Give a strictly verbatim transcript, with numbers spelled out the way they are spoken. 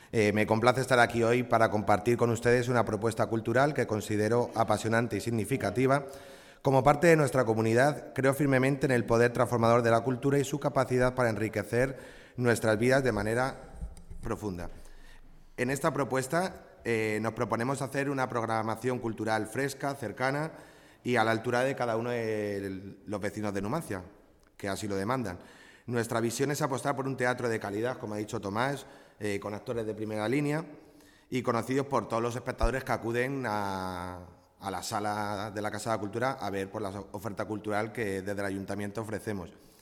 Eh, me complace estar aquí hoy para compartir con ustedes una propuesta cultural que considero apasionante y significativa. Como parte de nuestra comunidad, creo firmemente en el poder transformador de la cultura y su capacidad para enriquecer nuestras vidas de manera profunda. En esta propuesta eh, nos proponemos hacer una programación cultural fresca, cercana y a la altura de cada uno de los vecinos de Numancia, que así lo demandan. Nuestra visión es apostar por un teatro de calidad, como ha dicho Tomás, eh, con actores de primera línea y conocidos por todos los espectadores que acuden a, a la sala de la Casa de la Cultura a ver por la oferta cultural que desde el Ayuntamiento ofrecemos.